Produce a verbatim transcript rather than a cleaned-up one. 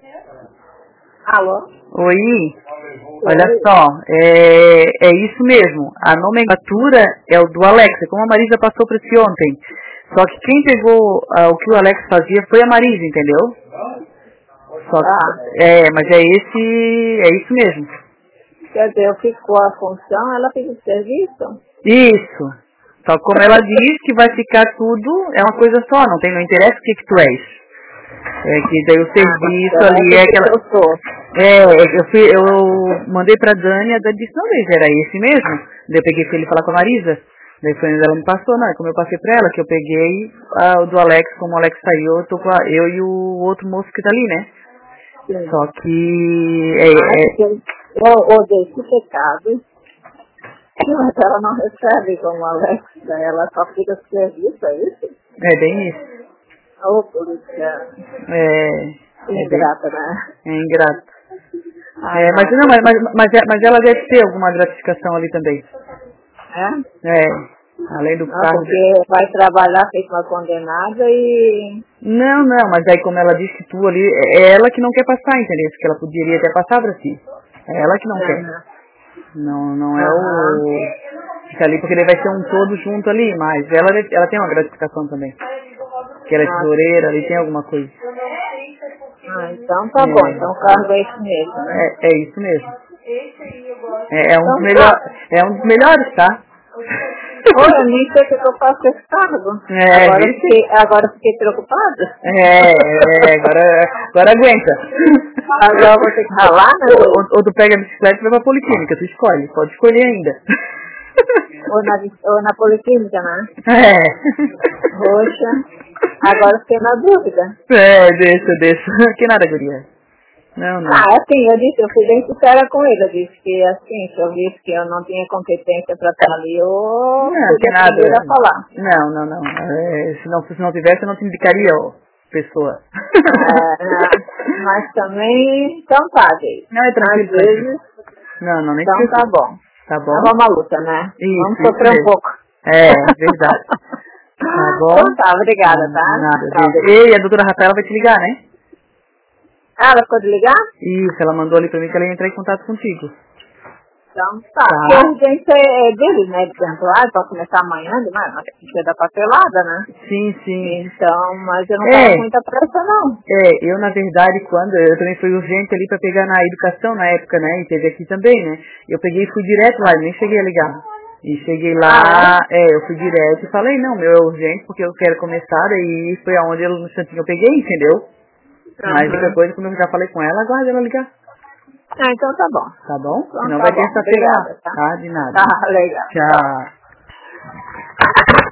Alô? Oi? Olha só, é, é isso mesmo. A nomenclatura é o do Alex, como a Marisa passou para ti ontem. Só que quem pegou ah, o que o Alex fazia foi a Marisa, entendeu? Só que, Ah. é, mas é esse, é isso mesmo. Quer dizer, eu fico com a função, ela fica de serviço? Isso. Só que como ela diz que vai ficar tudo, é uma coisa só, não tem, não interessa o que que tu és. É que daí o serviço Ah, ali é aquela... eu sou. É, eu, fui, eu mandei pra Dani, a Dani disse, não, mas era esse mesmo. Daí eu peguei pra ele falar com a Marisa. Daí foi onde ela me passou, não, como eu passei pra ela, que eu peguei ah, o do Alex, como o Alex saiu, eu tô com a, eu e o outro moço que tá ali, né? Sim. Só que... É, Ah, é... eu, eu odeio esse pecado. Mas ela não recebe como Alex, ela só fica de serviço, é isso? é bem isso. Ô, polícia É... É bem... ingrata, né? É ingrato. Ai, É, mas não. não, mas, mas, mas, mas ela deve ter alguma gratificação ali também. É? É. Além do Não, cargo. porque vai trabalhar feito uma condenada e... Não, não, mas aí como ela disse que tu ali, é ela que não quer passar, entendeu? Que ela poderia até passar pra ti. É ela que não Não, quer. não. Não, não é Aham. o... Fica ali porque ele vai ser um todo junto ali, mas ela, ela tem uma gratificação também. Que ela é Ah, tesoureira, ali tem alguma coisa. ah, então tá bom, então o cargo é esse mesmo, né? É, é isso mesmo. É, é um dos Então melhor, tá. é um dos melhores, tá? Olha, nem sei o que eu faço com esse cargo. É, Agora eu vixe. fiquei, agora eu fiquei preocupada. É, é, agora, agora aguenta. Agora eu vou ter que ralar, né? Ou, ou, ou tu pega a bicicleta e vai pra policlínica, tu escolhe, pode escolher ainda. Ou na, ou na policlínica, né? É. Poxa, agora eu fiquei na dúvida. É, deixa, deixa. Que nada, guria. Não, não. Ah, assim, eu disse, eu fui bem sincera com ele. Eu disse que, assim, se eu visse que eu não tinha competência para estar ali, eu Não, que seria a nada. primeira a falar. Não, não, não. É, se, não se não tivesse, eu não te indicaria, ó, pessoa. É, mas também, então tá, gente. Não, é Às tranquilo, tranquilo. vezes, Não, não, nem se então tá preocupe. bom. Tá Então bom? vamos à luta, né? Isso, Vamos isso sofrer um mesmo. pouco. É, verdade. Tá bom? Então tá, obrigada, tá? Nada, Tchau, beijo. beijo. Ei, a doutora Rafaela vai te ligar, né? Ah, ela ficou de ligar? Isso, ela mandou ali pra mim que ela ia entrar em contato contigo. Então tá. Tá. Porque a urgência é dele, né? De temporário, pode começar amanhã, mas mas precisa da papelada, né? Sim, sim. Então, mas eu não É. tava com muita pressa, não. É, eu na verdade, quando, eu também fui urgente ali pra pegar na educação na época, né, e teve aqui também, né, eu peguei e fui direto lá, nem cheguei a ligar. E cheguei lá, Ah, é, eu fui direto e falei, não, meu é urgente porque eu quero começar, e foi aonde eu, no instantinho eu peguei, entendeu? é? Mas outra Uhum. coisa, como eu já falei com ela, aguarda ela ligar, Ah, então tá bom. tá bom? Então Senão tá vai bom. terça-feira lá, Obrigada, tá? tá? De nada. Tá, legal. Tchau. Tchau.